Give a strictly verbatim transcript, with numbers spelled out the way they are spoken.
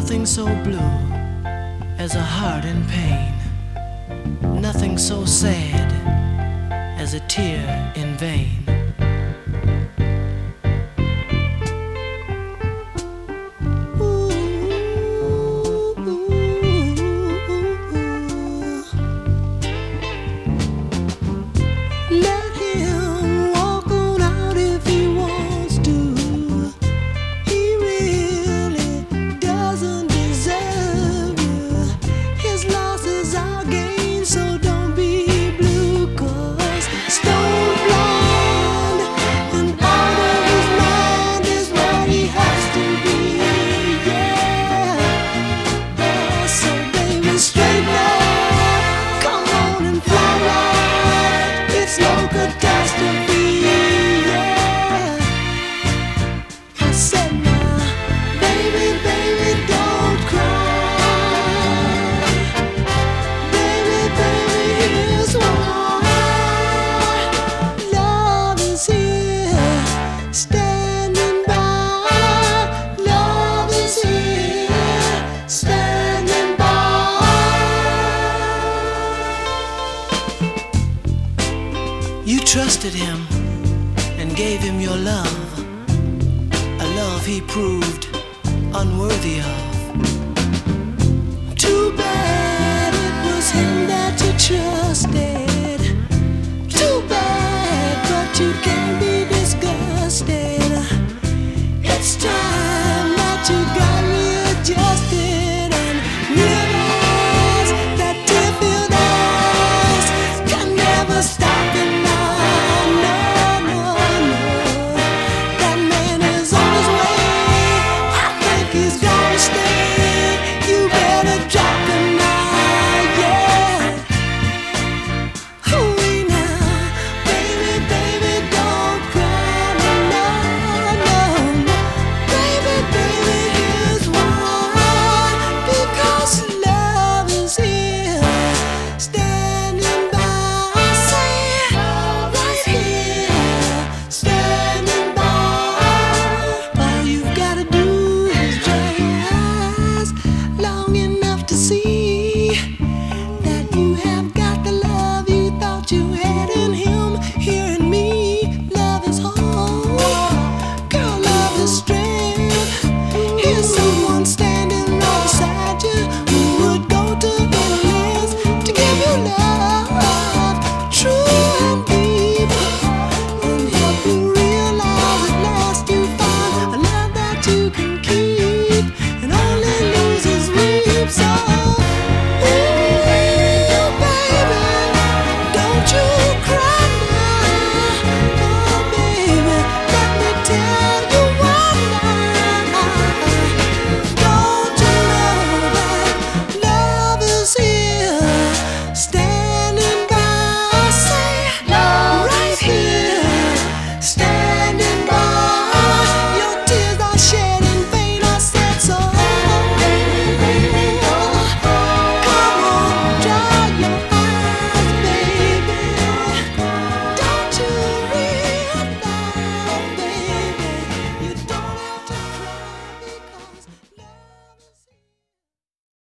Nothing so blue as a heart in pain. Nothing so sad as a tear in vain. Let him walk on out if he wants to. He really doesn't deserve you. His losses are gains, so don't be blue, 'cause stone blind and out of his mind is what he has to be. Yeah. Oh, so baby, straighten up, come on and fly right. It's no catastrophe, yeah. I said now, baby, baby, don't cry. Baby, baby, here's why. Love is here, standing by. Love is here, standing by. You trusted him and gave him your love, a love he proved unworthy of. Too bad it was him that you trusted. Too bad, but you can't be disgusted. It's time that you got readjusted and realized that tear-filled eyes can never stop the night. No, no, no. That man is on his way. I think he's got